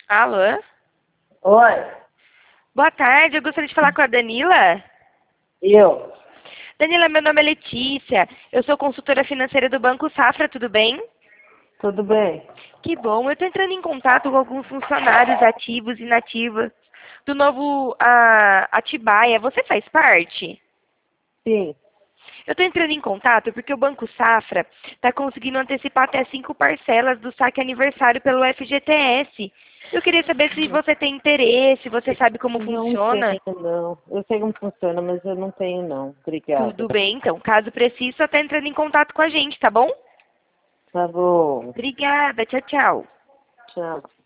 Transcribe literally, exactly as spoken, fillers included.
Alô? Oi, Boa tarde, eu gostaria de falar com a Danila. eu. Danila, meu nome é Letícia. Eu sou consultora financeira do Banco Safra, tudo bem? Tudo bem? Que bom, eu estou entrando em contato com alguns funcionários ativos e inativos do novo ah, Atibaia. Você faz parte? Sim. Eu estou entrando em contato porque o Banco Safra está conseguindo antecipar até cinco parcelas do saque aniversário pelo F G T S. Eu queria saber se você tem interesse, você sabe como Não funciona. tenho, não. Eu sei como funciona, mas eu não tenho, não. Obrigada. Tudo bem, então. Caso precise, só está entrando em contato com a gente, tá bom? Tá bom. Obrigada. Tchau, tchau. Tchau.